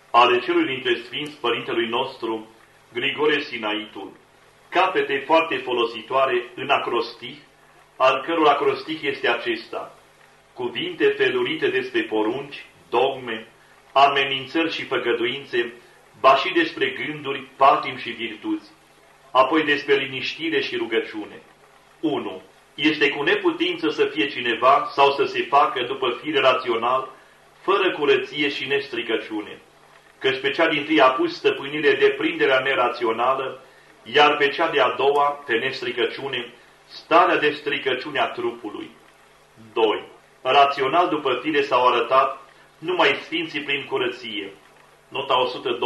ale celui dintre Sfinți Părintelui nostru, Grigore Sinaitul, capete foarte folositoare în acrostih, al căror acrostih este acesta: cuvinte felurite despre porunci, dogme, amenințări și făgăduințe, ba și despre gânduri, patim și virtuți, apoi despre liniștire și rugăciune. 1. Este cu neputință să fie cineva sau să se facă după fire rațional, fără curăție și nestricăciune, căci pe cea dintâi a pus stăpânire deprinderea nerațională, iar pe cea de-a doua, pe nestricăciune, starea de stricăciune a trupului. 2. Rațional după fire s-au arătat numai sfinții prin curăție. Nota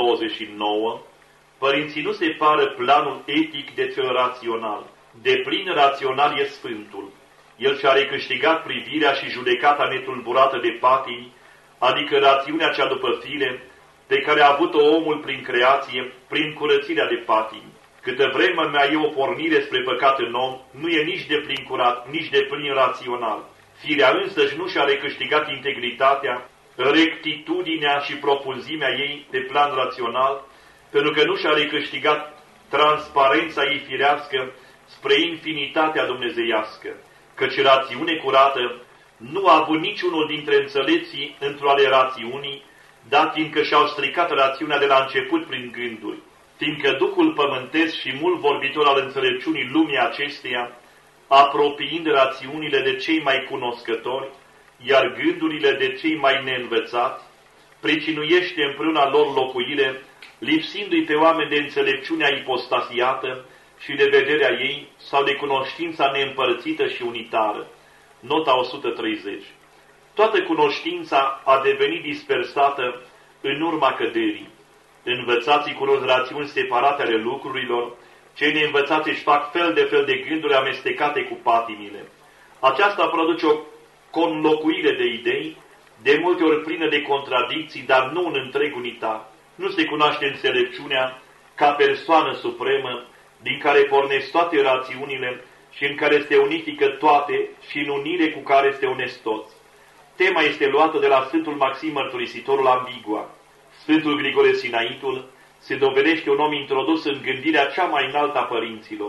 129. Părinții nu separă planul etic de cel rațional. De plin rațional e Sfântul. El și-a recâștigat privirea și judecata netulburată de patimi, adică rațiunea cea după fire, pe care a avut-o omul prin creație, prin curățirea de patimi. Câtă vreme mai e o pornire spre păcat în om, nu e nici de plin curat, nici de plin rațional. Firea însăși nu și-a recâștigat integritatea, rectitudinea și profunzimea ei pe plan rațional, pentru că nu și-a recâștigat transparența ei firească spre infinitatea dumnezeiască, căci rațiune curată nu a avut niciunul dintre înțelepții într-o ale rațiunii, dat fiindcă și-au stricat rațiunea de la început prin gânduri, fiindcă Duhul pământesc și mult vorbitor al înțelepciunii lumii acesteia, apropiind rațiunile de cei mai cunoscători, iar gândurile de cei mai neînvățați, pricinuiește împreună lor locuire, lipsindu-i pe oameni de înțelepciunea ipostasiată și de vederea ei sau de cunoștința neîmpărțită și unitară. Nota 130. Toată cunoștința a devenit dispersată în urma căderii. Învățații cunosc rațiuni separate ale lucrurilor, cei neînvățați își fac fel de fel de gânduri amestecate cu patimile. Aceasta produce o conlocuire de idei, de multe ori plină de contradicții, dar nu în întreg unitar. Nu se cunoaște înțelepciunea ca persoană supremă, din care pornesc toate rațiunile și în care se unifică toate și în unire cu care se unesc toți. Tema este luată de la Sfântul Maxim Mărturisitorul Ambigua. Sfântul Grigore Sinaitul se dovedește un om introdus în gândirea cea mai înaltă a părinților.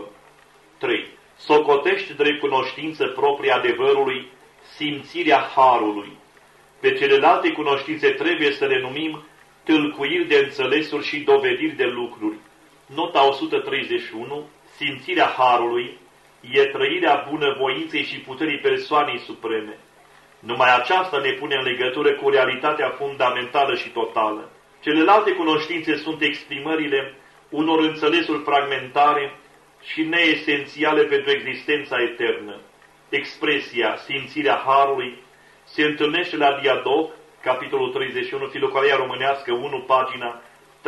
3. Socotește drept cunoștință proprie adevărului simțirea harului. Pe celelalte cunoștințe trebuie să le numim tâlcuiri de înțelesuri și dovediri de lucruri. Nota 131. Simțirea harului e trăirea bunăvoinței și puterii persoanei supreme. Numai aceasta ne pune în legătură cu realitatea fundamentală și totală. Celelalte cunoștințe sunt exprimările unor înțelesuri fragmentare și neesențiale pentru existența eternă. Expresia simțirea harului se întâlnește la Diadoc, capitolul 31, Filocalia Românească 1, pagina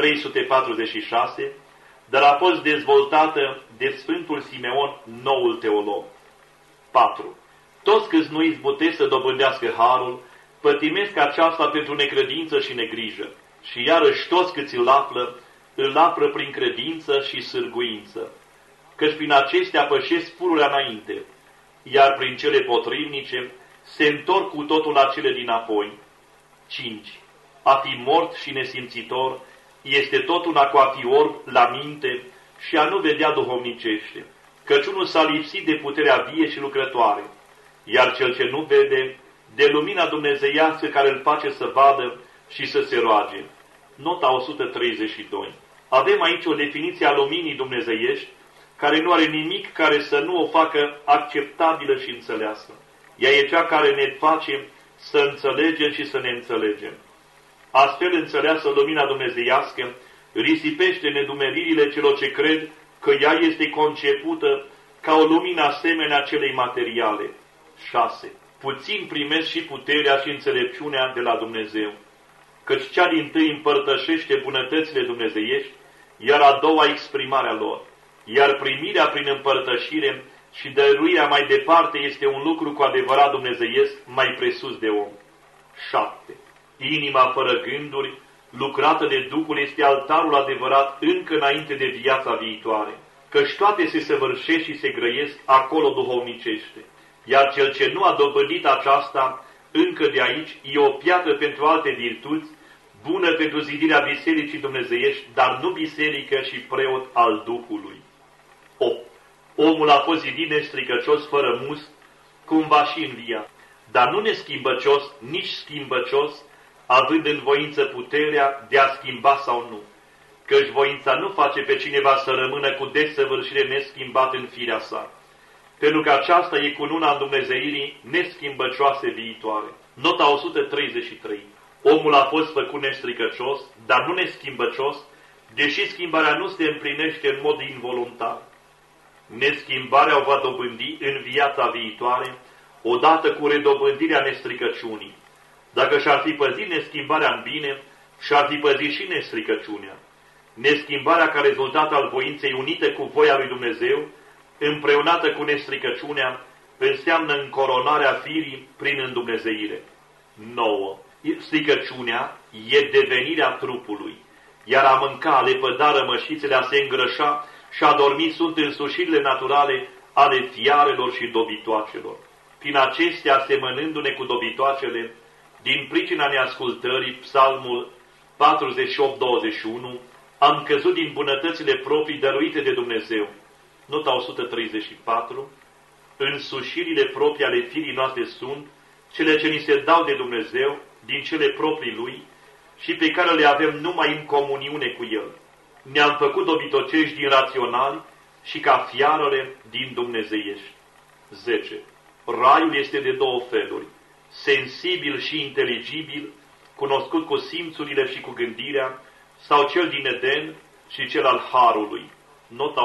346, dar a fost dezvoltată de Sfântul Simeon, noul teolog. 4. Toți câți nu izbutesc să dobândească harul, pătimesc aceasta pentru necredință și negrijă. Și iarăși toți câți îl află prin credință și sârguință, căci prin acestea pășesc pururea înainte, iar prin cele potrivnice se întorc cu totul la cele dinapoi. 5. A fi mort și nesimțitor este tot una cu a fi orb la minte și a nu vedea duhovnicește, căci unul s-a lipsit de puterea vie și lucrătoare, iar cel ce nu vede, de lumina dumnezeiască care îl face să vadă și să se roage. Nota 132. Avem aici o definiție a luminii dumnezeiești, care nu are nimic care să nu o facă acceptabilă și înțeleasă. Ea e cea care ne face să înțelegem și să ne înțelegem. Astfel înțeleasă lumina dumnezeiască risipește nedumeririle celor ce cred că ea este concepută ca o lumină asemenea celei materiale. 6. Puțin primesc și puterea și înțelepciunea de la Dumnezeu, căci cea dintâi împărtășește bunătățile dumnezeiești, iar a doua exprimarea lor, iar primirea prin împărtășire și dăruirea mai departe este un lucru cu adevărat dumnezeiesc mai presus de om. 7. Inima fără gânduri, lucrată de Duhul, este altarul adevărat încă înainte de viața viitoare, căci toate se săvârșesc și se grăiesc acolo duhovnicește, iar cel ce nu a dobândit aceasta încă de aici e o piatră pentru alte virtuți, bună pentru zidirea bisericii dumnezeiești, dar nu biserică și preot al Duhului. 8. Omul a fost zidit nestricăcios, fără mus, cum va și învia, dar nu neschimbăcios, nici schimbăcios, având în voință puterea de a schimba sau nu. Căci voința nu face pe cineva să rămână cu desăvârșire neschimbat în firea sa, pentru că aceasta e cununa îndumnezeirii neschimbăcioase viitoare. Nota 133. Omul a fost făcut nestricăcios, dar nu neschimbăcios, deși schimbarea nu se împlinește în mod involuntar. Neschimbarea o va dobândi în viața viitoare, odată cu redobândirea nestricăciunii. Dacă și-ar fi păzit neschimbarea în bine, și-ar fi păzit și nestricăciunea. Neschimbarea ca rezultat al voinței unite cu voia lui Dumnezeu, împreunată cu nestricăciunea, înseamnă încoronarea firii prin îndumnezeire. 9. Stricăciunea e devenirea trupului, iar a mânca, a lepăda rămășițele, a se îngrășa și a dormi sunt însușirile naturale ale fiarelor și dobitoacelor. Prin acestea, asemănându-ne cu dobitoacele, din pricina neascultării, Psalmul 48:21, am căzut din bunătățile proprii dăruite de Dumnezeu. Nota 134. Însușirile proprii ale firii noastre sunt cele ce ni se dau de Dumnezeu, din cele proprii Lui, și pe care le avem numai în comuniune cu El. Ne-am făcut dobitocești din raționali și ca fiarele din dumnezeiești. 10. Raiul este de două feluri, sensibil și inteligibil, cunoscut cu simțurile și cu gândirea, sau cel din Eden și cel al Harului. Nota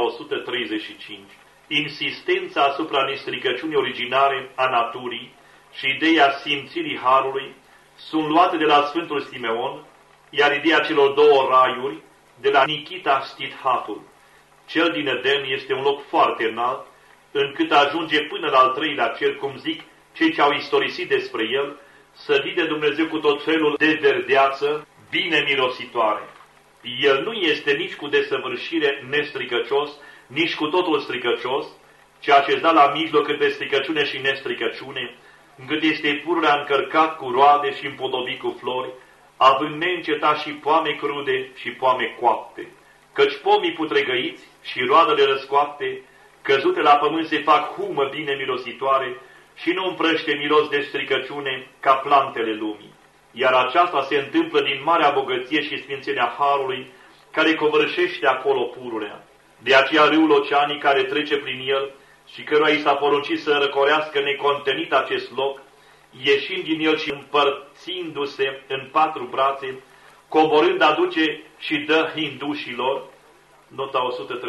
135. Insistența asupra nestricăciunii originare a naturii și ideea simțirii Harului sunt luate de la Sfântul Simeon, iar ideea celor două raiuri de la Nikita Stithatul. Cel din Eden este un loc foarte înalt, încât ajunge până la al treilea cer, cum zic cei ce au istorisit despre el, sădit de Dumnezeu cu tot felul de verdeață, bine mirositoare. El nu este nici cu desăvârșire nestricăcios, nici cu totul stricăcios, ci așezat la mijloc între stricăciune și nestricăciune, încât este pururea încărcat cu roade și împodobit cu flori, având neîncetat și poame crude și poame coapte. Căci pomii putregăiți și roadele răscoapte, căzute la pământ, se fac humă bine mirositoare și nu împrăște miros de stricăciune ca plantele lumii. Iar aceasta se întâmplă din marea bogăție și sfințenia Harului, care covârșește acolo pururea. De aceea râul oceanii care trece prin el și căruia i s-a poruncit să răcorească necontenit acest loc, ieșind din el și împărțindu-se în 4 brațe, coborând aduce și dă hindușilor. Nota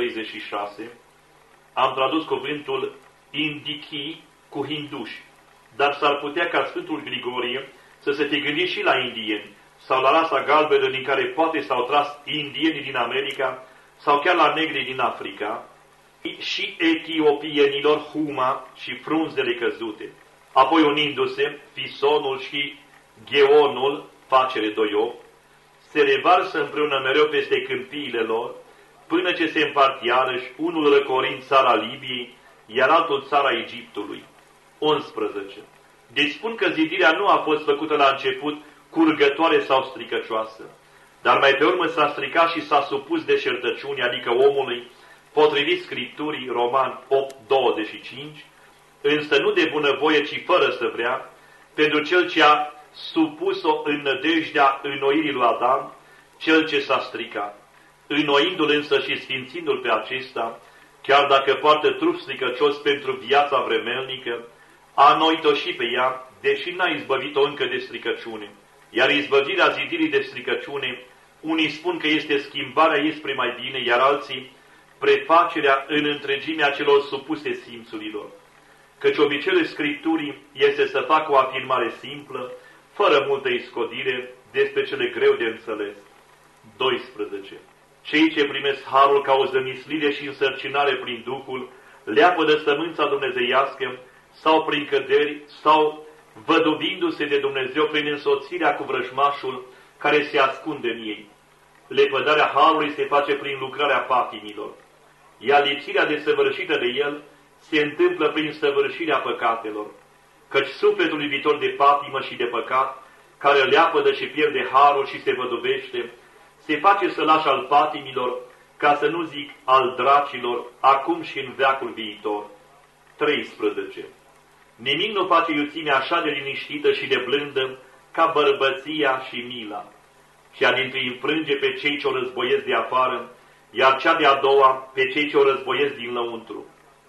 136. Am tradus cuvântul indichi cu hinduși, dar s-ar putea ca Sfântul Grigorie să se fi gândit și la indieni, sau la rasa galbenă din care poate s-au tras indienii din America, sau chiar la negri din Africa, și etiopienilor huma și frunzele căzute. Apoi, unindu-se, Fisonul și Gheonul, facere doiop, se revarsă împreună mereu peste câmpiile lor, până ce se împart iarăși, unul răcorind țara Libiei, iar altul țara Egiptului. 11. Deci spun că zidirea nu a fost făcută la început curgătoare sau stricăcioasă, dar mai pe urmă s-a stricat și s-a supus deșertăciunii, adică omului, potrivit Scripturii, Roman 8:25, însă nu de bunăvoie, ci fără să vrea, pentru cel ce a supus-o în nădejdea înnoirii lui Adam, cel ce s-a stricat. Înnoindu-l însă și sfințindu-l pe acesta, chiar dacă poartă trup stricăcios pentru viața vremelnică, a înnoit-o și pe ea, deși n-a izbăvit-o încă de stricăciune. Iar izbăvirea zidirii de stricăciune, unii spun că este schimbarea ei spre mai bine, iar alții prefacerea în întregimea celor supuse simțurilor. Căci obiceiul Scripturii este să facă o afirmare simplă, fără multă iscodire, despre cele greu de înțeles. 12. Cei ce primesc harul ca o zămislire și însărcinare prin Duhul, leapă de sămânța dumnezeiască, sau prin căderi, sau vădubindu-se de Dumnezeu prin însoțirea cu vrăjmașul care se ascunde în ei. Lepădarea harului se face prin lucrarea patimilor, iar lipsirea desăvârșită de el se întâmplă prin săvârșirea păcatelor, căci sufletul iubitor de patimă și de păcat, care leapădă și pierde harul și se văduvește, se face sălaș al patimilor, ca să nu zic al dracilor, acum și în veacul viitor. 13. Nimic nu face iuțimea așa de liniștită și de blândă ca bărbăția și mila. Cea dintâi înfrânge pe cei ce o războiesc de afară, iar cea de-a doua pe cei ce o războiesc din lăuntru.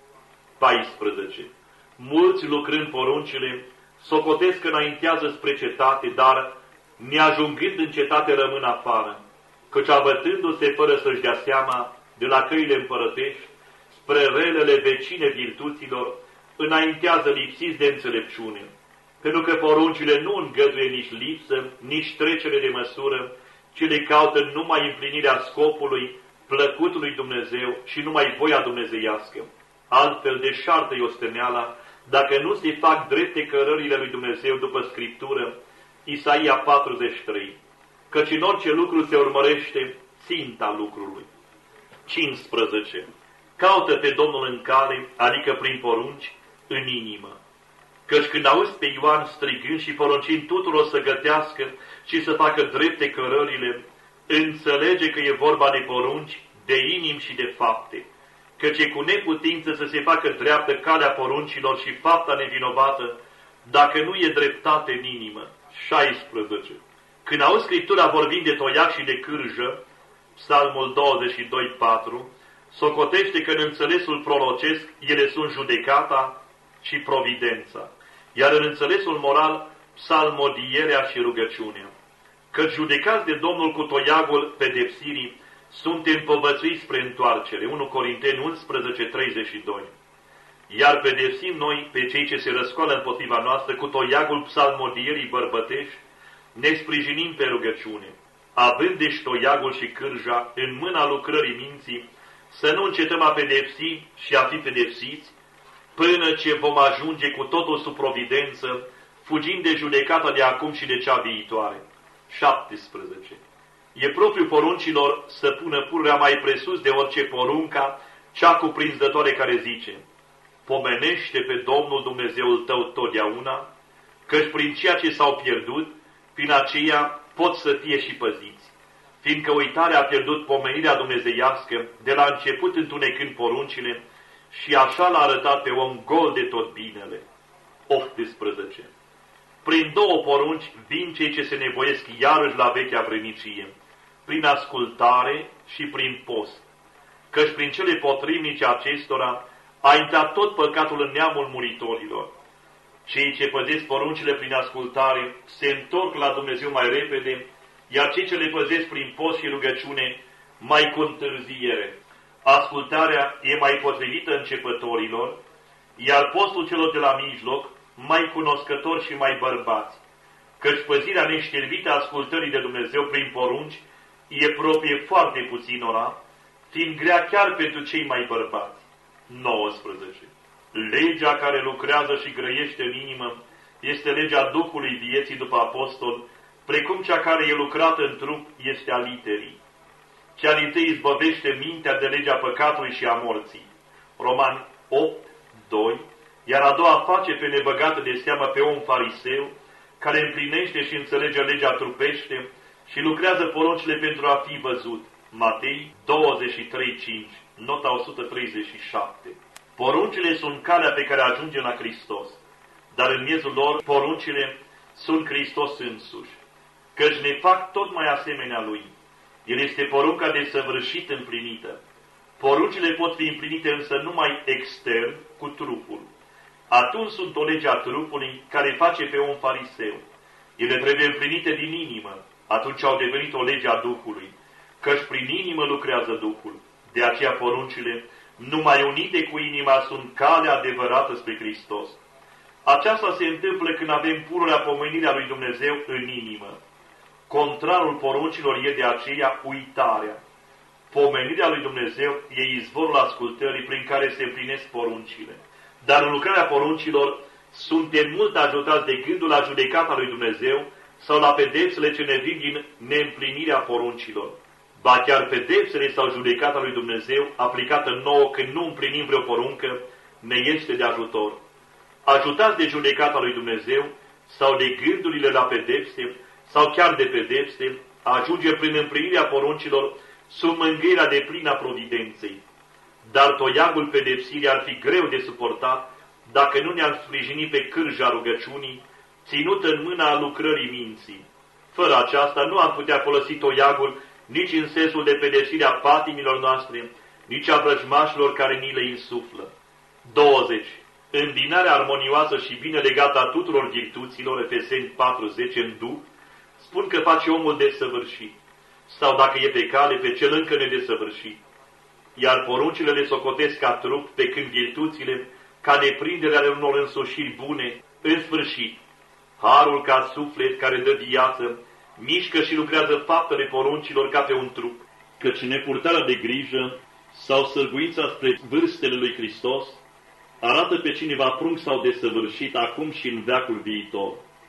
14. Mulți, lucrând poruncile, socotesc că înaintează spre cetate, dar, neajungând în cetate, rămân afară, căci abătându-se fără să-și dea seama de la căile împărătești, spre relele vecine virtuților, înaintează lipsiți de înțelepciune, pentru că poruncile nu îngăduie nici lipsă, nici trecere de măsură, ci le caută numai împlinirea scopului plăcut lui Dumnezeu și numai voia dumnezeiască. Altfel deșartă-i osteneala, dacă nu se fac drepte cărările lui Dumnezeu după Scriptură, Isaia 43, căci în orice lucru se urmărește ținta lucrului. 15. Caută pe Domnul în cale, adică prin porunci, în inimă. Căci când auzi pe Ioan strigând și poruncind tuturor să gătească și să facă drepte cărările, înțelege că e vorba de porunci, de inimi și de fapte, căci e cu neputință să se facă dreaptă calea poruncilor și fapta nevinovată, dacă nu e dreptate în inimă. 16. Când auzi Scriptura vorbind de toiac și de cârjă, Psalmul 22:4, socotește că în înțelesul prorocesc ele sunt judecata și providența, iar în înțelesul moral, psalmodierea și rugăciunea. Căci judecați de Domnul cu toiagul pedepsirii, suntem povățuiți spre întoarcere. 1 Corinteni 11:32. Iar pedepsim noi pe cei ce se răscoală împotriva noastră cu toiagul psalmodierii bărbătești, ne sprijinim pe rugăciune, având deci toiagul și cârja în mâna lucrării minții, să nu încetăm a pedepsi și a fi pedepsiți, până ce vom ajunge cu totul sub providență, fugind de judecata de acum și de cea viitoare. 17. E propriu poruncilor să pună pururea mai presus de orice porunca, cea cuprinzătoare care zice: pomenește pe Domnul Dumnezeul tău totdeauna, căci prin ceea ce s-au pierdut, prin aceea pot să fie și păziți. Fiindcă uitarea a pierdut pomenirea dumnezeiască, de la început întunecând poruncile, și așa l-a arătat pe om gol de tot binele. 18. Prin două porunci vin cei ce se nevoiesc iarăși la vechea vrenicie, prin ascultare și prin post, căci prin cele potrivnice acestora a intrat tot păcatul în neamul muritorilor. Cei ce păzesc poruncile prin ascultare se întorc la Dumnezeu mai repede, iar cei ce le păzesc prin post și rugăciune mai cu întârziere. Ascultarea e mai potrivită începătorilor, iar postul celor de la mijloc mai cunoscători și mai bărbați, căci păzirea neșterbită a ascultării de Dumnezeu prin porunci e proprie foarte puținora, fiind grea chiar pentru cei mai bărbați. 19. Legea care lucrează și grăiește în inimă este legea Duhului vieții după apostol, precum cea care e lucrată în trup este a literii. Cea dintâi izbăvește mintea de legea păcatului și a morții. Romani 8:2, iar a doua face pe nebăgată de seamă pe om fariseu, care împlinește și înțelege legea trupește și lucrează poruncile pentru a fi văzut. Matei 23:5, nota 137. Poruncile sunt calea pe care ajungem la Hristos, dar în miezul lor poruncile sunt Hristos însuși, căci ne fac tot mai asemenea Lui. El este porunca desăvârșit împlinită. Poruncile pot fi împlinite însă numai extern, cu trupul. Atunci sunt o lege a trupului care face pe om fariseu. Ele trebuie împlinite din inimă, atunci au devenit o lege a Duhului, căci prin inimă lucrează Duhul. De aceea poruncile, numai unite cu inima, sunt calea adevărată spre Hristos. Aceasta se întâmplă când avem pururea pomenirea lui Dumnezeu în inimă. Contrarul poruncilor e de aceea uitarea. Pomenirea lui Dumnezeu e izvorul ascultării prin care se împlinesc poruncile. Dar în lucrarea poruncilor suntem mult ajutați de gândul la judecata lui Dumnezeu sau la pedepsele ce ne vin din neîmplinirea poruncilor. Ba chiar pedepsele sau judecata lui Dumnezeu, aplicată nouă când nu împlinim vreo poruncă, ne este de ajutor. Ajutați de judecata lui Dumnezeu sau de gândurile la pedepse, sau chiar de pedepse, ajunge prin împlinirea poruncilor sub mângâierea de plină a providenței. Dar toiagul pedepsirii ar fi greu de suportat dacă nu ne-ar sprijini pe cârja rugăciunii, ținut în mâna lucrării minții. Fără aceasta nu am putea folosi toiagul nici în sensul de pedepsire a patimilor noastre, nici a vrăjmașilor care ni le insuflă. 20. Îmbinarea armonioasă și bine legată a tuturor virtuților, Efeseni 4:10, în Duh, spun că face omul desăvârșit, sau dacă e pe cale, pe cel încă nedesăvârșit. Iar poruncile le socotesc ca trup, pe când virtuțile, ca deprinderea ale unor însușiri bune, în sfârșit. Harul ca suflet care dă viață, mișcă și lucrează faptele poruncilor ca pe un trup, căci nepurtarea de grijă sau sârguința spre vârstele lui Hristos arată pe cineva prunc sau desăvârșit acum și în veacul viitor.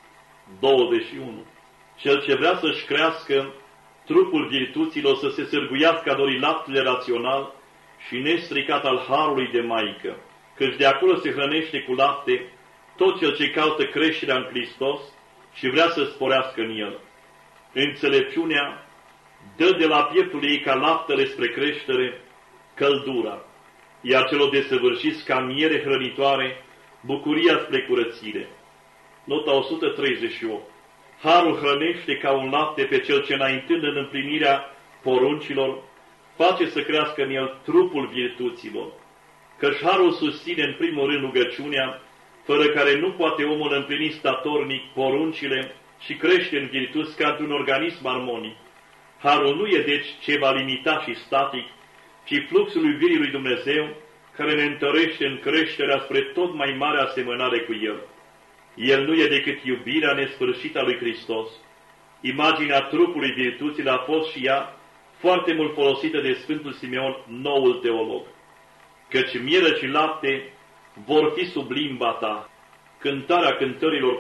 21. Cel ce vrea să-și crească trupul virtuților, să se sârguiască a dori laptele rațional și nestricat al harului de maică, căci de acolo se hrănește cu lapte tot cel ce caută creșterea în Hristos și vrea să sporească în el. Înțelepciunea dă de la pieptul ei ca laptele spre creștere căldura, iar celor desăvârșiți ca miere hrănitoare bucuria spre curățire. Nota 138. Harul hrănește ca un lapte pe cel ce, înaintând în împlinirea poruncilor, face să crească în el trupul virtuților, căci harul susține în primul rând rugăciunea, fără care nu poate omul împlini statornic poruncile și crește în virtuți ca într-un organism armonic. Harul nu e deci ceva limitat și static, ci fluxul iubirii lui Dumnezeu, care ne întărește în creșterea spre tot mai mare asemănare cu El. El nu e decât iubirea nesfârșită a lui Hristos. Imaginea trupului virtuților a fost și ea foarte mult folosită de Sfântul Simeon, noul teolog. Căci mieră și lapte vor fi sub limba ta. Cântarea Cântărilor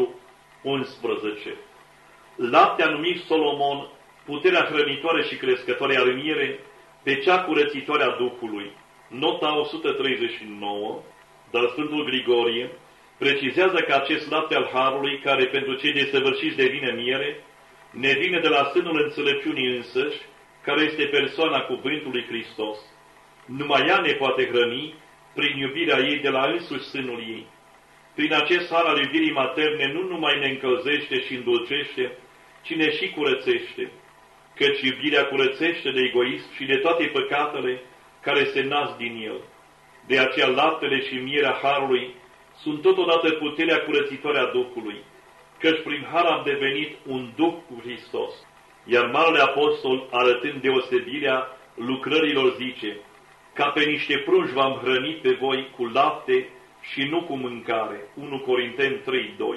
4:11. Lapte a numit Solomon puterea hrănitoare și crescătoare a miere pe cea curățitoare a Duhului. Nota 139, dar Sfântul Grigorie precizează că acest lapte al harului, care pentru cei desăvârșiți devine miere, ne vine de la sânul înțelepciunii însăși, care este persoana cuvântului Hristos. Numai ea ne poate hrăni prin iubirea ei de la însuși sânul ei. Prin acest har al iubirii materne nu numai ne încălzește și îndulcește, ci ne și curățește, căci iubirea curățește de egoism și de toate păcatele care se nasc din el. De aceea laptele și mierea harului sunt totodată puterea curățitoare a Duhului, căci prin har am devenit un Duh cu Hristos. Iar Marele Apostol, arătând deosebirea lucrărilor, zice: ca pe niște prunci v-am hrănit pe voi cu lapte și nu cu mâncare. 1 Corinteni 3:2.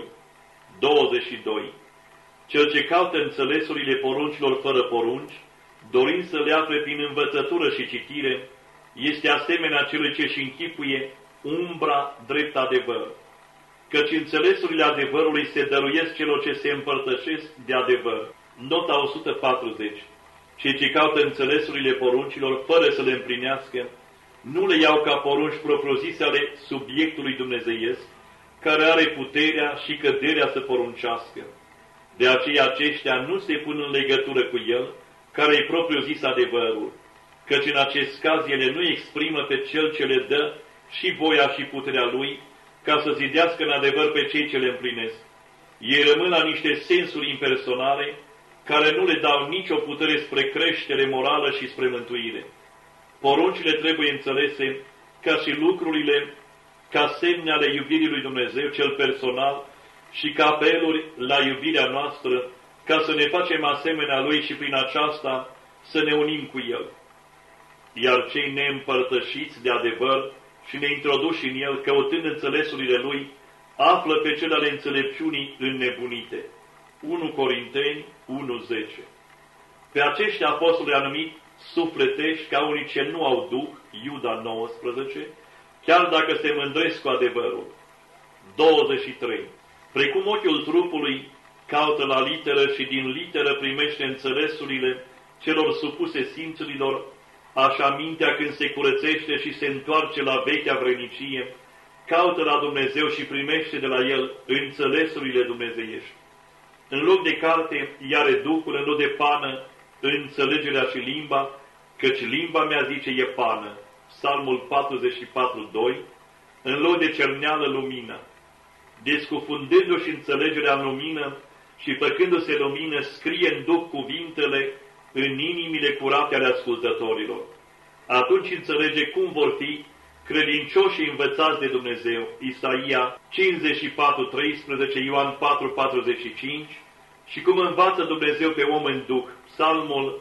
22. Cel ce caută înțelesurile poruncilor fără porunci, dorind să le afle prin învățătură și citire, este asemenea celui ce-și închipuie umbra drept adevăr. Căci înțelesurile adevărului se dăruiesc celor ce se împărtășesc de adevăr. Nota 140. Cei ce caută înțelesurile poruncilor fără să le împlinească, nu le iau ca porunci propriu-zise ale subiectului dumnezeiesc, care are puterea și căderea să poruncească. De aceea aceștia nu se pun în legătură cu el, care e propriu-zis adevărul, căci în acest caz ele nu exprimă pe cel ce le dă și voia și puterea lui, ca să zidească în adevăr pe cei ce le împlinesc. Ei rămân la niște sensuri impersonale, care nu le dau nicio putere spre creștere morală și spre mântuire. Poruncile trebuie înțelese ca și lucrurile, ca semne ale iubirii lui Dumnezeu cel personal și ca apeluri la iubirea noastră, ca să ne facem asemenea lui și prin aceasta să ne unim cu el. Iar cei neîmpărtășiți de adevăr și neintroduși în el, căutând înțelesurile lui, află pe cele ale înțelepciunii înnebunite. 1 Corinteni 1:10. Pe aceștia apostolul i-a numit sufletești ca unii ce nu au Duh, Iuda 19, chiar dacă se mândresc cu adevărul. 23. Precum ochiul trupului caută la literă și din literă primește înțelesurile celor supuse simțurilor, așa mintea când se curățește și se întoarce la vechea vrenicie, caută la Dumnezeu și primește de la El înțelesurile dumnezeiești. În loc de carte, iare Duhul, în loc de pană, înțelegerea și limba, căci limba mea, zice, e pană. Psalmul 44:2. În loc de cerneală, lumina. Descufundându-și înțelegerea în lumină și făcându-se lumină, scrie în Duh cuvintele în inimile curate ale ascultătorilor. Atunci înțelege cum vor fi credincioși și învățați de Dumnezeu. Isaia 54:13, Ioan 4:45, și cum învață Dumnezeu pe om în Duh. Psalmul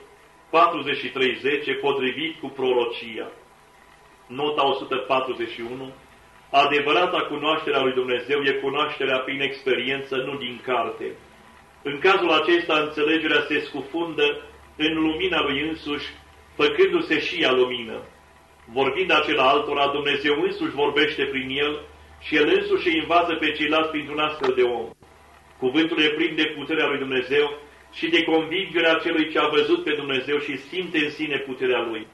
43:10, potrivit cu prorocia. Nota 141. Adevărata cunoașterea lui Dumnezeu e cunoașterea prin experiență, nu din carte. În cazul acesta, înțelegerea se scufundă în lumina lui însuși, făcându-se și ea lumină. Vorbind acela altora, Dumnezeu însuși vorbește prin el și el însuși îi învață pe ceilalți printr-un astfel de om. Cuvântul e plin de puterea lui Dumnezeu și de convingerea celui ce a văzut pe Dumnezeu și simte în sine puterea lui.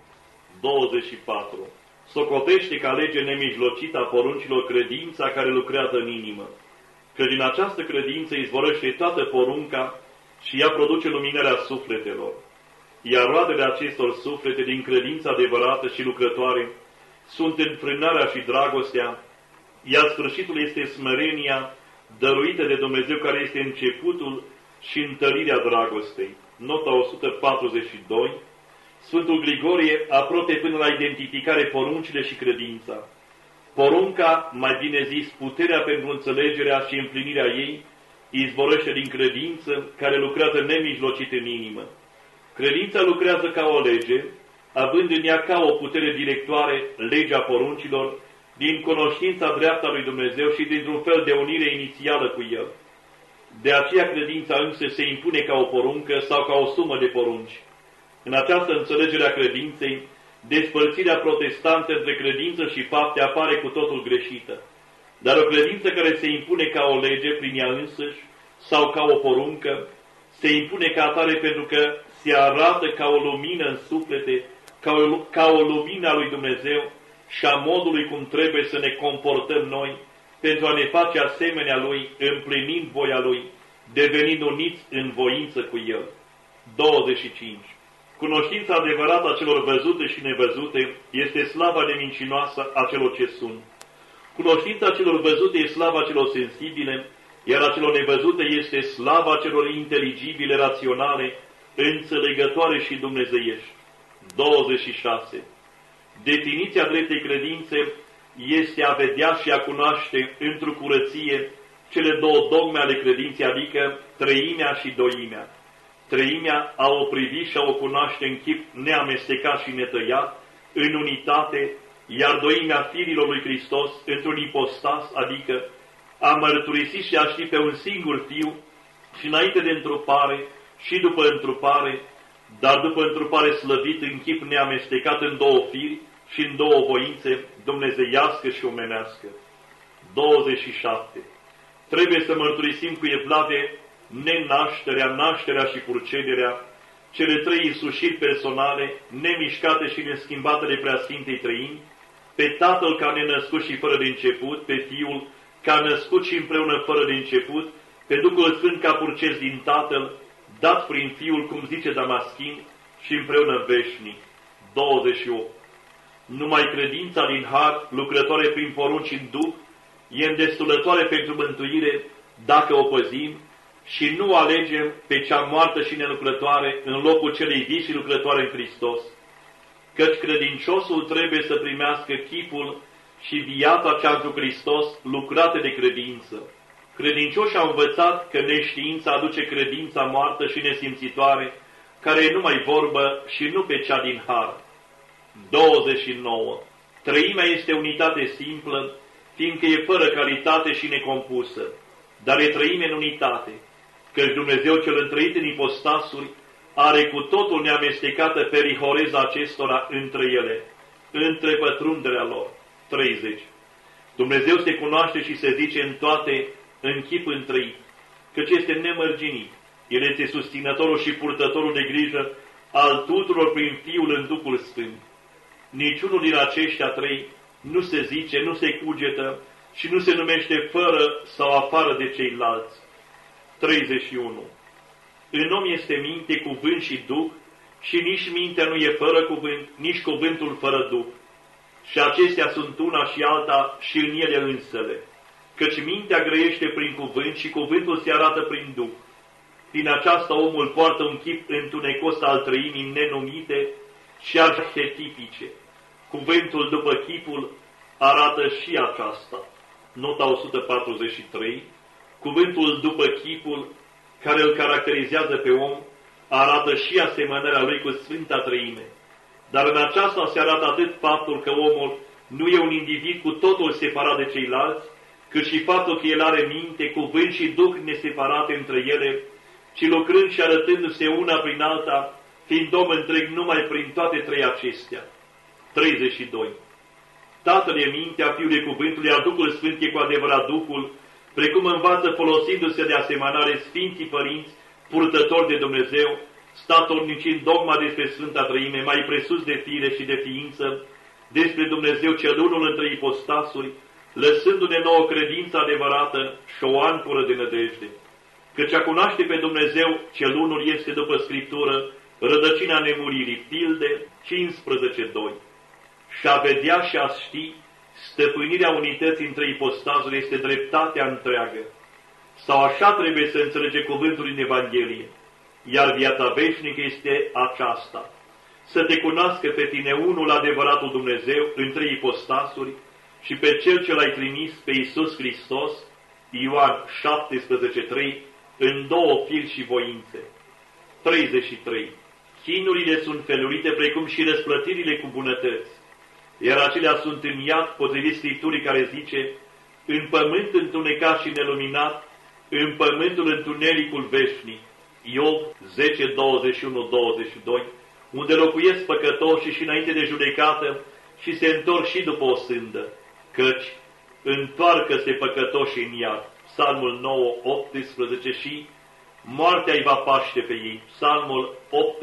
24. Socotește ca lege nemijlocită a poruncilor credința care lucrează în inimă, că din această credință izvorăște toată porunca și ea produce luminarea sufletelor. Iar roadele acestor suflete din credința adevărată și lucrătoare sunt înfrânarea și dragostea, iar sfârșitul este smerenia dăruită de Dumnezeu, care este începutul și întărirea dragostei. Nota 142. Sfântul Grigorie aproape până la identificare poruncile și credința. Porunca, mai bine zis, puterea pentru înțelegerea și împlinirea ei, izvorăște din credință, care lucrează nemijlocit în inimă. Credința lucrează ca o lege, având în ea ca o putere directoare legea poruncilor, din cunoștința dreaptă a lui Dumnezeu și dintr-un fel de unire inițială cu El. De aceea credința însă se impune ca o poruncă sau ca o sumă de porunci. În această înțelegere a credinței, despărțirea protestantă între credință și fapte apare cu totul greșită. Dar o credință care se impune ca o lege prin ea însăși sau ca o poruncă, se impune ca atare pentru că se arată ca o lumină în suflete, ca o lumină a lui Dumnezeu și a modului cum trebuie să ne comportăm noi pentru a ne face asemenea Lui, împlinind voia Lui, devenind uniți în voință cu El. 25. Cunoștința adevărată a celor văzute și nevăzute este slava nemincinoasă a celor ce sunt. Cunoștința celor văzute e slava celor sensibile, iar a celor nevăzute este slava celor inteligibile, raționale, înțelegătoare și dumnezeiești. 26. Definiția dreptei credințe este a vedea și a cunoaște într-o curăție cele două dogme ale credinței, adică treimea și doimea. Treimea a o privi și a o cunoaște în chip neamestecat și netăiat, în unitate, iar doimea firilor lui Hristos într-un ipostas, adică a mărturisi și a ști pe un singur Fiu și înainte de întrupare și după întrupare, dar după întrupare slăvit în chip neamestecat în două firi și în două voințe, dumnezeiască și omenească. 27. Trebuie să mărturisim cu evlavie nenașterea, nașterea și purcederea, cele trei însușiri personale, nemișcate și neschimbate de Preasfintei Trăimi, pe Tatăl ca nenăscut și fără de început, pe Fiul ca născut și împreună fără de început, pe Duhul Sfânt ca purces din Tatăl, dat prin Fiul, cum zice Damaschin, și împreună veșnic. 28. Numai credința din har, lucrătoare prin porunci în Duh, e îndestulătoare pentru mântuire dacă o păzim și nu alegem pe cea moartă și nelucrătoare în locul celei vii și lucrătoare în Hristos. Căci credinciosul trebuie să primească chipul și viața cea întru Hristos lucrate de credință. Credincioșii au învățat că neștiința aduce credința moartă și nesimțitoare, care e numai vorbă și nu pe cea din har. 29. Trăimea este unitate simplă, fiindcă e fără calitate și necompusă, dar e trăime în unitate, căci Dumnezeu cel întrăit în ipostasuri are cu totul neamestecată perihoreza acestora între ele, între pătrunderea lor. 30. Dumnezeu se cunoaște și se zice în toate în chip întrăit, căci este nemărginit. El este susținătorul și purtătorul de grijă al tuturor prin Fiul în Duhul Sfânt. Niciunul din aceștia trei nu se zice, nu se cugetă și nu se numește fără sau afară de ceilalți. 31. În om este minte, cuvânt și duh, și nici mintea nu e fără cuvânt, nici cuvântul fără duh. Și acestea sunt una și alta și în ele însele. Căci mintea grăiește prin cuvânt și cuvântul se arată prin duh. Din aceasta omul poartă un chip întunecos al trăimii nenumite și arhetipice. Cuvântul după chipul arată și aceasta. Nota 143. Cuvântul după chipul care îl caracterizează pe om arată și asemănarea lui cu Sfânta Treime. Dar în aceasta se arată atât faptul că omul nu e un individ cu totul separat de ceilalți, cât și faptul că el are minte, cuvânt și duh neseparate între ele, ci lucrând și arătându-se una prin alta, fiind om întreg numai prin toate trei acestea. 32. Tatăl e mintea, Fiul e cuvântul, iar Duhul Sfânt e cu adevărat Duhul, precum învață folosindu-se de asemănare Sfinții Părinți, purtători de Dumnezeu, statornicind dogma despre Sfânta Trăime, mai presus de fire și de ființă, despre Dumnezeu cel unul între ipostasuri, lăsându-ne nouă credință adevărată și o ancoră de nădejde. Căci a cunoaște pe Dumnezeu cel unul este, după Scriptură, rădăcina nemuririi, Pilde 15:2. Și a vedea și a ști, stăpânirea unității între ipostazuri este dreptatea întreagă. Sau așa trebuie să înțelege cuvântul în Evanghelie. Iar viața veșnică este aceasta: să te cunoască pe tine unul adevăratul Dumnezeu în trei ipostasuri și pe Cel ce l-ai trimis, pe Iisus Hristos, Ioan 17:3, în două firi și voințe. 33. Chinurile sunt felurite precum și răsplătirile cu bunătăți, iar acelea sunt în iad, potrivit Scripturii care zice: în pământ întunecat și neluminat, în pământul întunericul veșnic. Iov 10:21-22, unde locuiesc păcătoși și înainte de judecată și se întorc și după o sândă, căci întoarcă-se păcătoși în iad. Psalmul 9:18 și moartea îi va paște pe ei. Psalmul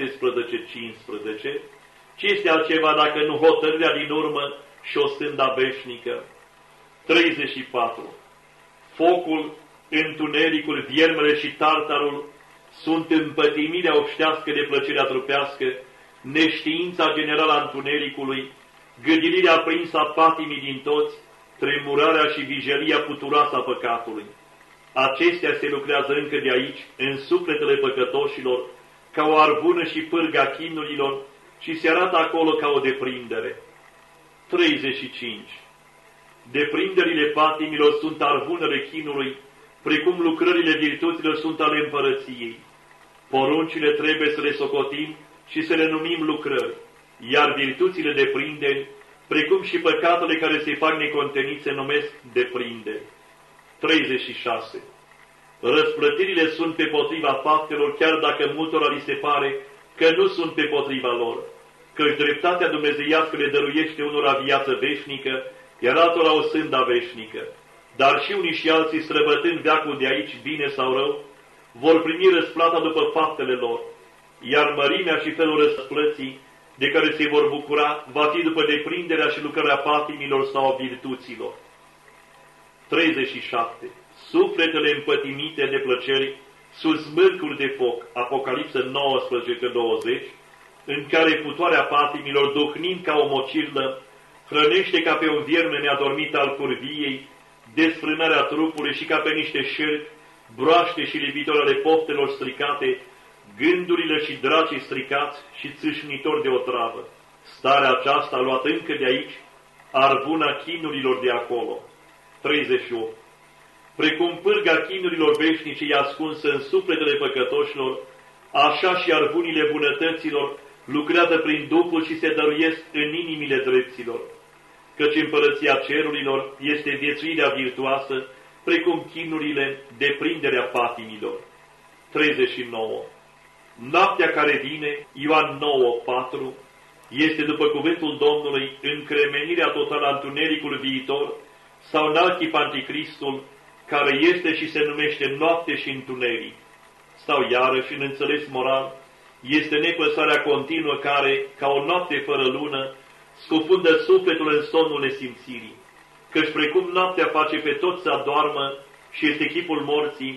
18:15. Ce este altceva dacă nu hotărârea din urmă și o sânda veșnică? 34. Focul, întunericul, viermele și tartarul sunt împătimirea obștească de plăcerea trupească, neștiința generală a întunericului, gâdirea aprinsă a patimii din toți, tremurarea și vijelia puturoasă a păcatului. Acestea se lucrează încă de aici, în sufletele păcătoșilor, ca o arvună și pârga chinurilor, și se arată acolo ca o deprindere. 35. Deprinderile patimilor sunt arvunele chinului, precum lucrările virtuților sunt ale împărăției. Poruncile trebuie să le socotim și să le numim lucrări, iar virtuțile deprinderi, precum și păcatele care se fac necontenit, se numesc deprinderi. 36. Răsplătirile sunt pe potriva faptelor, chiar dacă multora li se pare că nu sunt pe potriva lor, căci dreptatea dumnezeiască le dăruiește unora viață veșnică, iar altora o sânda veșnică. Dar și unii și alții, străbătând veacul de aici, bine sau rău, vor primi răsplata după faptele lor, iar mărimea și felul răsplății de care se vor bucura va fi după deprinderea și lucrarea patimilor sau a virtuților. 37. Sufletele împătimite de plăceri sunt smârcuri de foc, Apocalipsă 19:20, în care putoarea patimilor, duhnind ca o mocirlă, hrănește ca pe un vierme neadormit al curviei, desfrânarea trupului și ca pe niște șerpi, broaște și lipitori ale poftelor stricate, gândurile și dracii stricați și țâșnitori de otravă. Starea aceasta, luată încă de aici, arvuna chinurilor de acolo. 38. Precum pârga chinurilor veșnice e ascunsă în sufletele păcătoșilor, așa și arvunile bunătăților lucrează prin Duhul și se dăruiesc în inimile drepților. Căci împărăția cerurilor este viețuirea virtuoasă, precum chinurile, deprinderea patimilor. 39. Noaptea care vine, Ioan 9:4, este, după cuvântul Domnului, încremenirea totală a întunericului viitor, sau în archip anticristul, care este și se numește noapte și întuneric. Sau iarăși, în înțeles moral, este nepăsarea continuă care, ca o noapte fără lună, scufundă sufletul în somnul nesimțirii. Căci precum noaptea face pe toți să adoarmă și este chipul morții,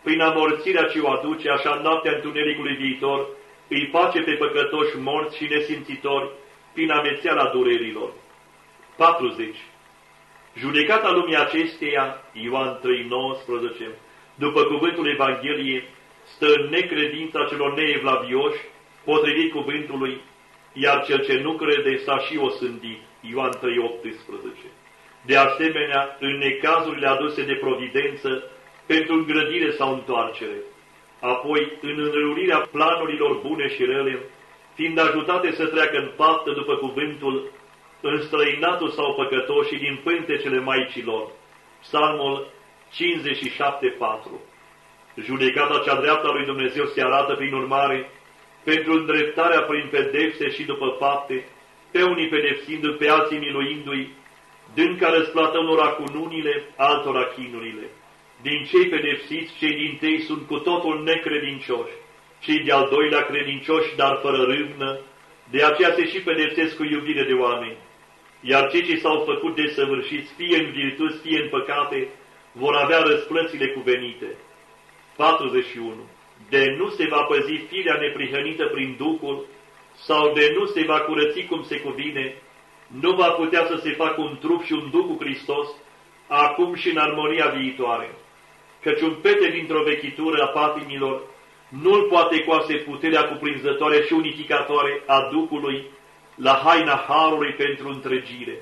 prin amorțirea ce o aduce, așa noaptea întunericului viitor, îi face pe păcătoși morți și nesimțitori prin amețeala durerilor. 40. Judecata lumii acesteia, Ioan 3,19, după cuvântul Evangheliei, stă în necredința celor neevlavioși, potrivit cuvântului, iar cel ce nu crede s-a și osândit, Ioan 3,18. De asemenea, în necazurile aduse de providență, pentru îngrădire sau întoarcere, apoi în înrăurirea planurilor bune și rele, fiind ajutate să treacă în faptă după cuvântul, înstrăinatul sau păcătoșii din pântecele Maicilor. Psalmul 57,4. Judecata cea dreaptă a lui Dumnezeu se arată prin urmare pentru îndreptarea prin pedepse și după fapte, pe unii pedepsindu-i, pe alții miluindu-i, dând ca răsplată unora cununile, altora chinurile. Din cei pedepsiți, cei dintâi sunt cu totul necredincioși, cei de-al doilea credincioși, dar fără râvnă, de aceea se și pedepsesc cu iubire de oameni. Iar cei ce s-au făcut desăvârșiți, fie în virtuți, fie în păcate, vor avea răsplățile cuvenite. 41. De nu se va păzi firea neprihănită prin Duhul, sau de nu se va curăți cum se cuvine, nu va putea să se facă un trup și un Duh cu Hristos, acum și în armonia viitoare. Căci un pete dintr-o vechitură a patimilor nu-l poate coase puterea cuprinzătoare și unificatoare a Duhului la haina harului pentru întregire.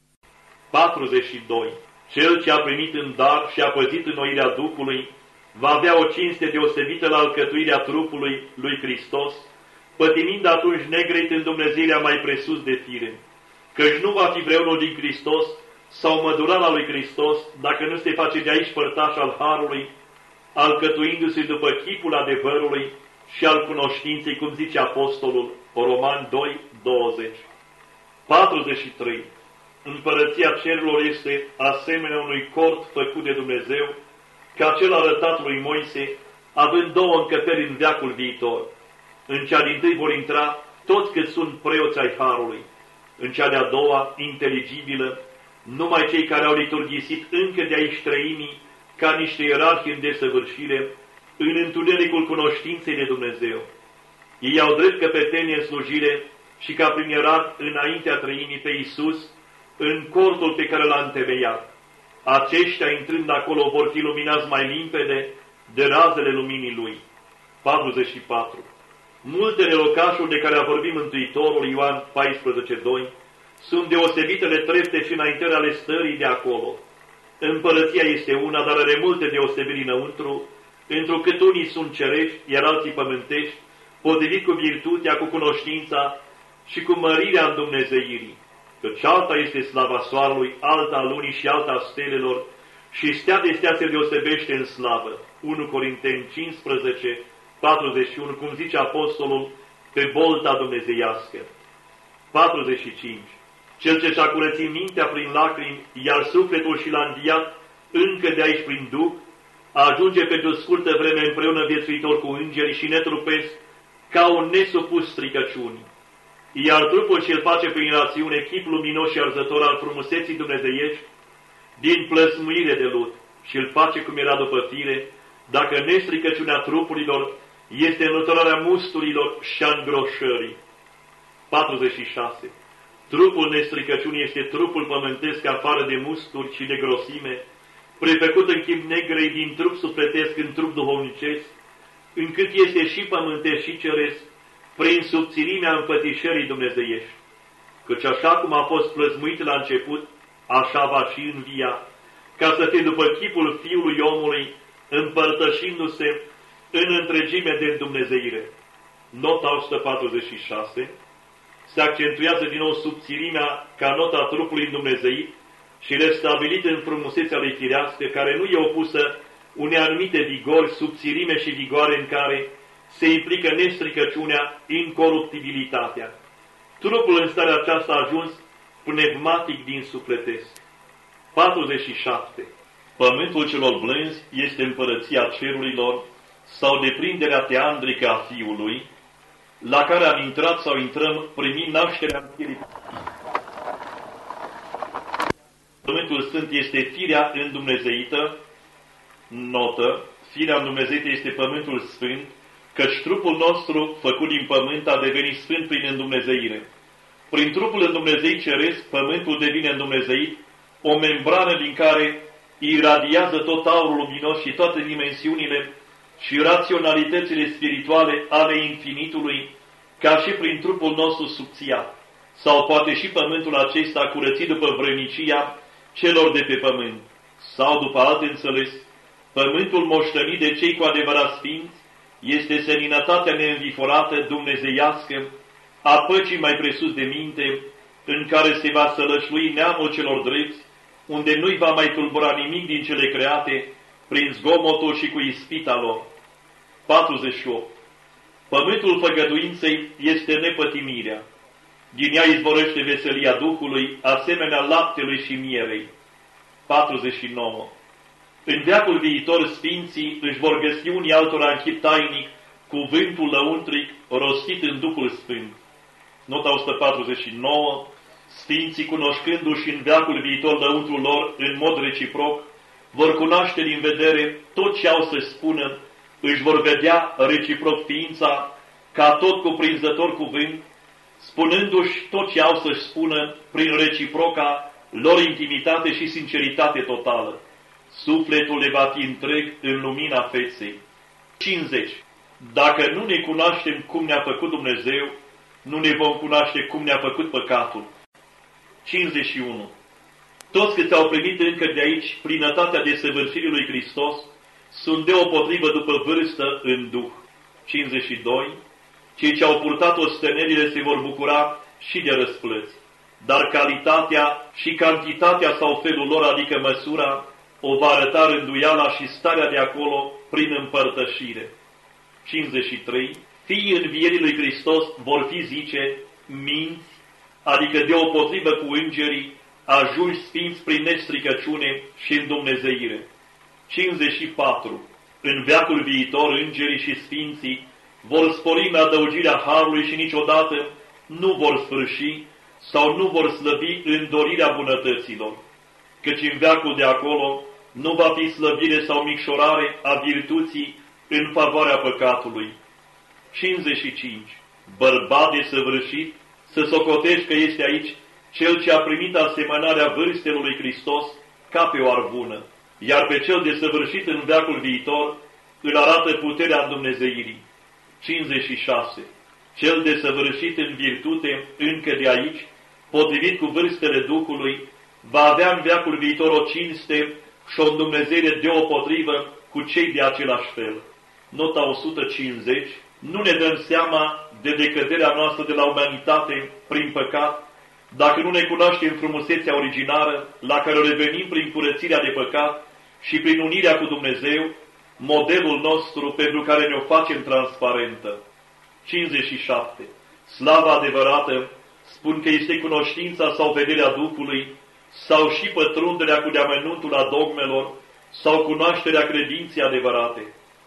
42. Cel ce a primit în dar și a păzit înnoirea Duhului va avea o cinste deosebită la alcătuirea trupului lui Hristos, pătimind atunci negreit în Dumnezeirea mai presus de fire, căci nu va fi vreunul din Hristos sau mădurala lui Hristos, dacă nu se face de aici părtaș al harului, alcătuindu-se după chipul adevărului și al cunoștinței, cum zice apostolul, Roman 2:20. 43. Împărăția cerurilor este asemenea unui cort făcut de Dumnezeu, ca cel arătat lui Moise, având două încăperi în veacul viitor. În cea dintâi vor intra toți cât sunt preoți ai harului. În cea de-a doua, inteligibilă, numai cei care au liturghisit încă de aici trăimii, ca niște ierarhi în desăvârșire, în întunericul cunoștinței de Dumnezeu. Ei au drept căpetenie în slujire și ca prin ierarh înaintea trăimii pe Iisus, în cortul pe care l-a întemeiat. Aceștia, intrând acolo, vor fi luminați mai limpede de razele luminii Lui. 44. Multele locașuri de care a vorbit Mântuitorul, Ioan 14:2, sunt deosebitele trepte și înaintări ale stării de acolo. Împărăția este una, dar are multe deosebiri înăuntru, întrucât unii sunt cerești, iar alții pământești, potrivit cu virtutea, cu cunoștința și cu mărirea îndumnezeirii. Căci alta este slava soarelui, alta a lunii și alta a stelelor, și stea de stea se deosebește în slavă. 1 Corinteni 15:41, cum zice apostolul, pe bolta dumnezeiască. 45. Cel ce și-a curățit mintea prin lacrimi, iar sufletul și l-a înviat încă de aici prin Duh, ajunge pentru scurtă vreme împreună viețuitor cu îngerii și netrupesc ca un nesupus stricăciunii. Iar trupul ce-l face prin rațiune, chip luminos și arzător al frumuseții dumnezeiești, din plăsmuire de lut, și îl face cum era după fire, dacă nestricăciunea trupurilor este înlăturarea musturilor și a îngroșării. 46. Trupul nestricăciunii este trupul pământesc afară de musturi și de grosime, prefăcut în chip negrei din trup sufletesc în trup duhovnicesc, încât este și pământesc și ceresc, prin subțirimea împătișării dumnezeiești. Căci așa cum a fost plăzmuit la început, așa va și învia, ca să fie după chipul Fiului omului, împărtășindu-se în întregime de îndumnezeire. Nota 146 se accentuează din nou subțirimea ca nota trupului îndumnezeit și restabilit în frumusețea lui firească, care nu e opusă unei anumite vigori, subțirime și vigoare în care se implică nestricăciunea, incoruptibilitatea. Trupul în starea aceasta a ajuns pneumatic din sufletesc. 47. Pământul celor blânzi este împărăția cerurilor sau deprinderea teandrică a Fiului, la care am intrat sau intrăm primind nașterea în firii. Pământul Sfânt este firea îndumnezeită, notă, firea îndumnezeite este pământul sfânt, căci trupul nostru, făcut din pământ, a devenit sfânt prin îndumnezeire. Prin trupul îndumnezeit ceresc, pământul devine îndumnezeit, o membrană din care iradiază tot aurul luminos și toate dimensiunile și raționalitățile spirituale ale infinitului, ca și prin trupul nostru subțiat, sau poate și pământul acesta curățit după vrănicia celor de pe pământ, sau, după alt înțeles, pământul moștenit de cei cu adevărat sfinți este seninătatea neînviforată dumnezeiască a păcii mai presus de minte, în care se va sălășlui neamul celor drepți, unde nu-i va mai tulbura nimic din cele create, prin zgomotul și cu ispita lor. 48. Pământul făgăduinței este nepătimirea. Din ea izvorăște veselia Duhului, asemenea laptelui și mierei. 49. În veacul viitor, sfinții își vor găsi unii altora în chip tainic cuvântul lăuntric rostit în Duhul Sfânt. Nota 149. Sfinții, cunoscându-și în veacul viitor lăuntrul lor în mod reciproc, vor cunoaște din vedere tot ce au să spună, își vor vedea reciproc ființa ca tot cuprinzător cuvânt, spunându-și tot ce au să-și spună prin reciproca lor intimitate și sinceritate totală. Sufletul le va fi întreg în lumina feței. 50. Dacă nu ne cunoaștem cum ne-a făcut Dumnezeu, nu ne vom cunoaște cum ne-a făcut păcatul. 51. Toți câți au primit încă de aici plinătatea desăvârșirii lui Hristos sunt deopotrivă după vârstă în Duh. 52. Cei ce au purtat ostenerile se vor bucura și de răsplăți, dar calitatea și cantitatea sau felul lor, adică măsura, o va arăta rânduiala și starea de acolo prin împărtășire. 53. Fiii învierii lui Hristos vor fi, zice, minți, adică deopotrivă cu îngerii, ajungi sfinți prin nestricăciune și îndumnezeire. 54. În veacul viitor, îngerii și sfinții vor spori în adăugirea harului și niciodată nu vor sfârși sau nu vor slăbi în dorirea bunătăților, căci în veacul de acolo nu va fi slăbire sau micșorare a virtuții în favoarea păcatului. 55. Bărbat desăvârșit, să socotești că este aici cel ce a primit asemănarea vârstelor lui Hristos ca pe o arvună, iar pe cel desăvârșit în veacul viitor îl arată puterea Dumnezeirii. 56. Cel desăvârșit în virtute încă de aici, potrivit cu vârstele Duhului, va avea în veacul viitor o cinste și o îndumnezeire deopotrivă cu cei de același fel. Nota 150. Nu ne dăm seama de decăderea noastră de la umanitate prin păcat, dacă nu ne cunoaștem frumusețea originară, la care o revenim prin curățirea de păcat și prin unirea cu Dumnezeu, modelul nostru pentru care ne-o facem transparentă. 57. Slava adevărată spun că este cunoștința sau vederea Duhului, sau și pătrunderea cu deamănuntul a dogmelor, sau cunoașterea credinței adevărate.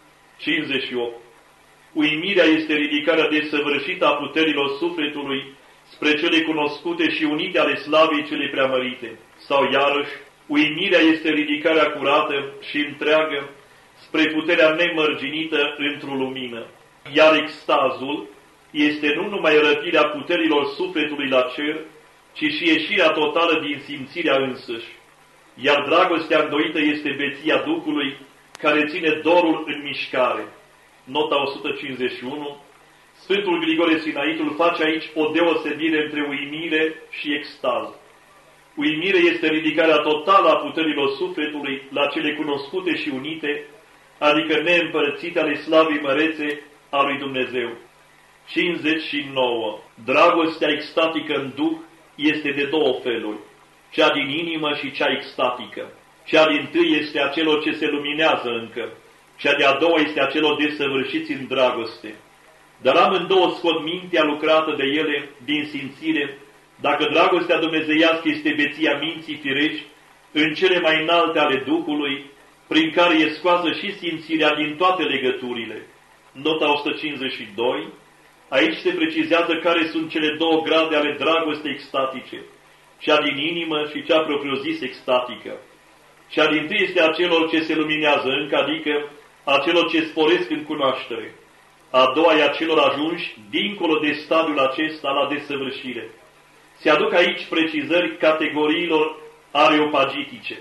58. Uimirea este ridicarea desăvârșită a puterilor sufletului spre cele cunoscute și unite ale slavei cele preamărite. Sau iarăși, uimirea este ridicarea curată și întreagă spre puterea nemărginită într-o lumină. Iar extazul este nu numai răpirea puterilor sufletului la cer, ci și ieșirea totală din simțirea însăși. Iar dragostea îndoită este beția Duhului, care ține dorul în mișcare. Nota 151. Sfântul Grigore Sinaitul face aici o deosebire între uimire și extaz. Uimire este ridicarea totală a puterilor sufletului la cele cunoscute și unite, adică neîmpărțite ale slavii mărețe a lui Dumnezeu. 59. Dragostea extatică în Duh este de două feluri, cea din inimă și cea extatică. Cea dintâi este a celor ce se luminează încă, cea de-a doua este a celor desăvârșiți în dragoste. Dar amândouă scot mintea lucrată de ele din simțire, dacă dragostea dumnezeiască este beția minții firești, în cele mai înalte ale Duhului, prin care e scoasă și simțirea din toate legăturile. Nota 152. Aici se precizează care sunt cele două grade ale dragostei extatice, cea din inimă și cea propriu-zis extatică. Cea dintâi este a celor ce se luminează încă, adică a celor ce sporesc în cunoaștere. A doua e a celor ajunși dincolo de stadiul acesta la desăvârșire. Se aduc aici precizări categoriilor areopagitice.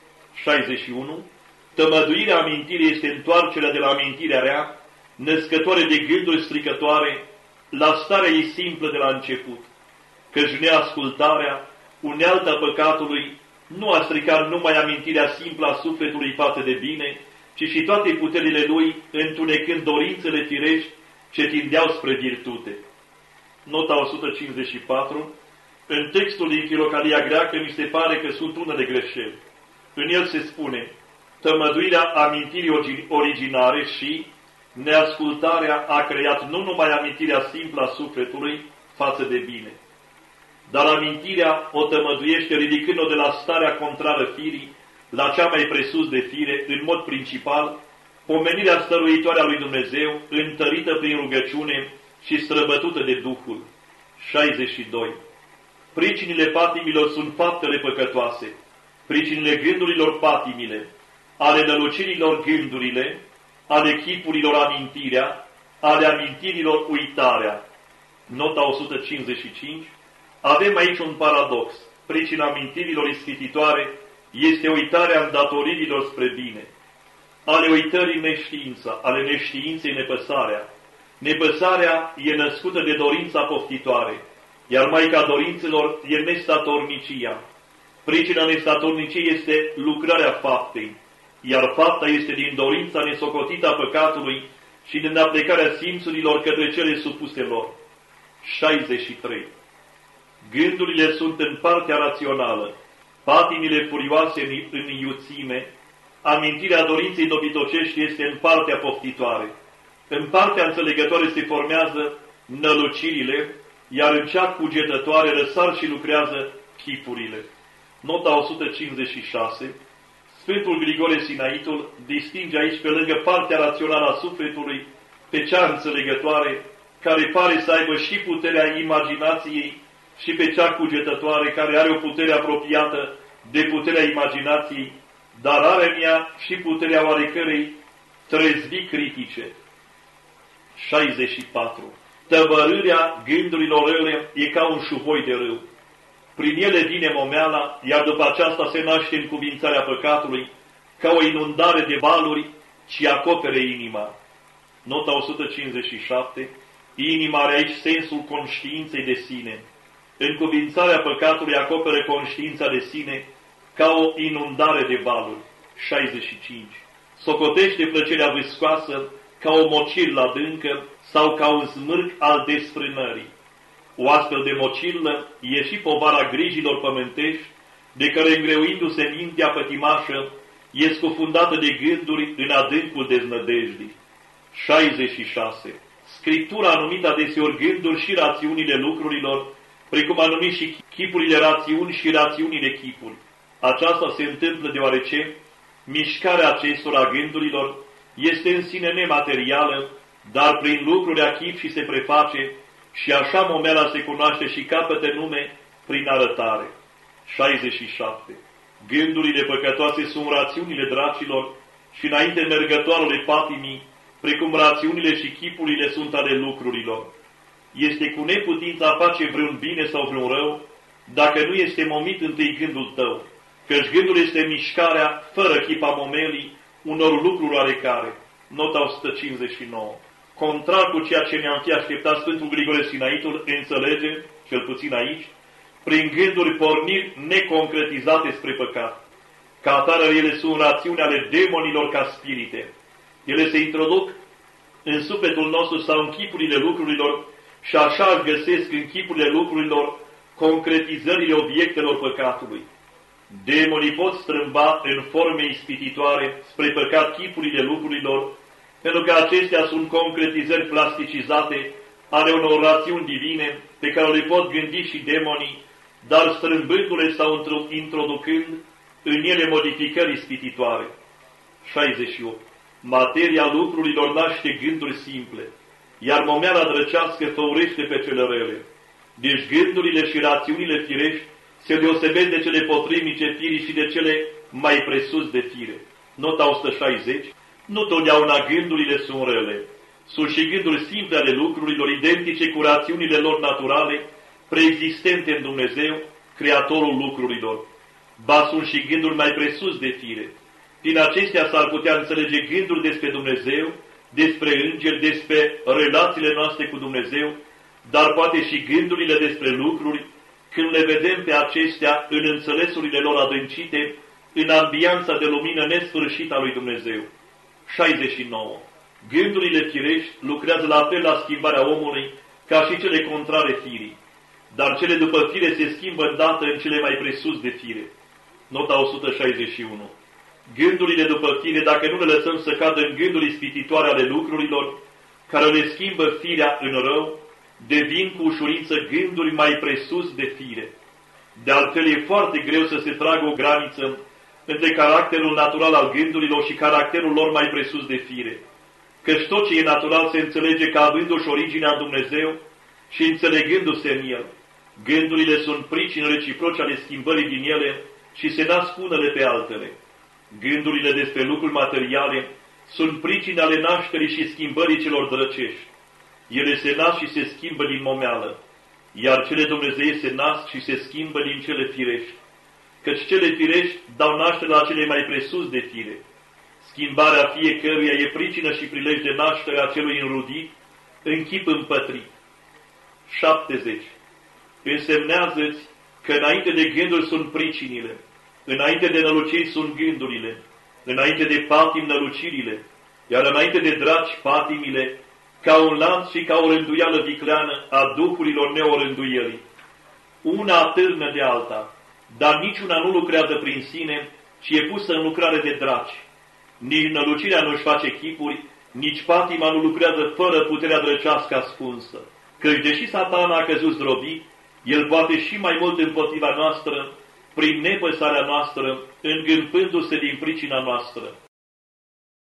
61. Tămăduirea amintirii este întoarcerea de la amintirea rea, născătoare de gânduri stricătoare, la starea ei simplă de la început, căci neascultarea, unealta păcatului, nu a stricat numai amintirea simplă a sufletului față de bine, ci și toate puterile lui, întunecând dorințele firești ce tindeau spre virtute. Nota 154. În textul din Filocalia greacă mi se pare că sunt unele greșeli. În el se spune tămăduirea amintirii originare și neascultarea a creat nu numai amintirea simplă a sufletului față de bine, dar amintirea o tămăduiește ridicând-o de la starea contrară firii la cea mai presus de fire, în mod principal, pomenirea stăruitoare a lui Dumnezeu, întărită prin rugăciune și străbătută de Duhul. 62. Pricinile patimilor sunt faptele păcătoase, pricinile gândurilor patimile, ale nălucirilor gândurile, ale chipurilor amintirea, ale amintirilor uitarea. Nota 155. Avem aici un paradox. Pricina amintirilor ispititoare este uitarea îndatoririlor spre bine. Ale uitării neștiința, ale neștiinței nepăsarea. Nepăsarea e născută de dorința poftitoare, iar maica dorințelor e nestatornicia. Pricina nestatorniciei este lucrarea faptei, iar fapta este din dorința nesocotită a păcatului și din aplecarea simțurilor către cele supuse lor. 63. Gândurile sunt în partea rațională, patimile furioase în iuțime, amintirea dorinței dobitocești este în partea poftitoare. În partea înțelegătoare se formează nălucirile, iar în cea cugetătoare răsar și lucrează chipurile. Nota 156. Sfântul Grigore Sinaitul distinge aici pe lângă partea rațională a sufletului pe cea înțelegătoare, care pare să aibă și puterea imaginației, și pe cea cugetătoare, care are o putere apropiată de puterea imaginației, dar are în ea și puterea oarecărei trezvi critice. 64. Tăvărârea gândurilor rele e ca un șuvoi de râu. Prin ele vine momeala, iar după aceasta se naște încuvințarea păcatului, ca o inundare de valuri ce acopere inima. Nota 157. Inima are aici sensul conștiinței de sine. Încuvințarea păcatului acoperă conștiința de sine ca o inundare de valuri. 65. Socotește plăcerea viscoasă ca o mocirlă adâncă sau ca un smârg al desfrânării. O astfel de mocirlă e și povara grijilor pământești, de care îngreuindu-se mintea pătimașă, e scufundată de gânduri în adâncul deznădejdii. 66. Scriptura a numit adeseori gânduri și rațiunile lucrurilor, precum a numit și chipurile rațiuni și rațiunile chipuri. Aceasta se întâmplă deoarece mișcarea acestora gândurilor este în sine nematerială, dar prin lucrurile a chip și se preface, și așa momeala se cunoaște și capătă nume prin arătare. 67. Gândurile păcătoase sunt rațiunile dracilor și înainte mergătoarele patimii, precum rațiunile și chipurile sunt ale lucrurilor. Este cu neputință a face vreun bine sau vreun rău, dacă nu este momit întâi gândul tău, căci gândul este mișcarea, fără chipa momelii, unor lucruri oarecare. Nota 159. Contrar cu ceea ce ne-am fi așteptat, Sfântul Grigore Sinaitul înțelege, cel puțin aici, prin gânduri porniri neconcretizate spre păcat. Ca atare, ele sunt rațiuni ale demonilor ca spirite. Ele se introduc în sufletul nostru sau în chipurile lucrurilor și așa își găsesc în chipurile lucrurilor concretizările obiectelor păcatului. Demonii pot strâmba în forme ispititoare spre păcat chipurile lucrurilor, pentru că acestea sunt concretizări plasticizate ale unor rațiuni divine pe care le pot gândi și demonii, dar strâmbându-le sau introducând în ele modificări ispititoare. 68. Materia lucrurilor naște gânduri simple, iar momeala drăcească făurește pe cele rele. Deci gândurile și rațiunile firești se deosebesc de cele potrivnice firii și de cele mai presus de fire. Nota 160. Nu totdeauna gândurile sunt rele. Sunt și gânduri simple ale lucrurilor, identice cu rațiunile lor naturale, preexistente în Dumnezeu, Creatorul lucrurilor. Ba sunt și gânduri mai presus de fire. Din acestea s-ar putea înțelege gânduri despre Dumnezeu, despre îngeri, despre relațiile noastre cu Dumnezeu, dar poate și gândurile despre lucruri, când le vedem pe acestea în înțelesurile lor adâncite, în ambianța de lumină nesfârșită a lui Dumnezeu. 69. Gândurile firești lucrează la fel la schimbarea omului ca și cele contrare firii, dar cele după fire se schimbă îndată în cele mai presus de fire. Nota 161. Gândurile după fire, dacă nu le lăsăm să cadă în gânduri ispititoare ale lucrurilor, care le schimbă firea în rău, devin cu ușurință gânduri mai presus de fire. De altfel, e foarte greu să se tragă o graniță între caracterul natural al gândurilor și caracterul lor mai presus de fire. Căci tot ce e natural se înțelege ca avându-și originea Dumnezeu și înțelegându-se în El. Gândurile sunt pricini reciproce ale schimbării din ele și se nasc unele pe altele. Gândurile despre lucruri materiale sunt pricini ale nașterii și schimbării celor drăcești. Ele se nasc și se schimbă din momeală, iar cele dumnezeiești se nasc și se schimbă din cele firești. Căci cele firești dau naștere la cele mai presus de fire. Schimbarea fiecăruia e pricină și prilej de naștere a celui înrudit, în chip împătrit. 70. Însemnează-ți că înainte de gânduri sunt pricinile, înainte de năluciri sunt gândurile, înainte de patim nălucirile, iar înainte de draci patimile, ca un lanț și ca o rânduială vicleană a duhurilor neorânduielii. Una atârnă de alta, dar niciuna nu lucrează prin sine, ci e pusă în lucrare de draci. Nici nălucirea nu-și face chipuri, nici patima nu lucrează fără puterea drăcească ascunsă. Căci deși Satana a căzut zdrobit, el poate și mai mult împotriva noastră, prin nepăsarea noastră, îngâmpându-se din pricina noastră.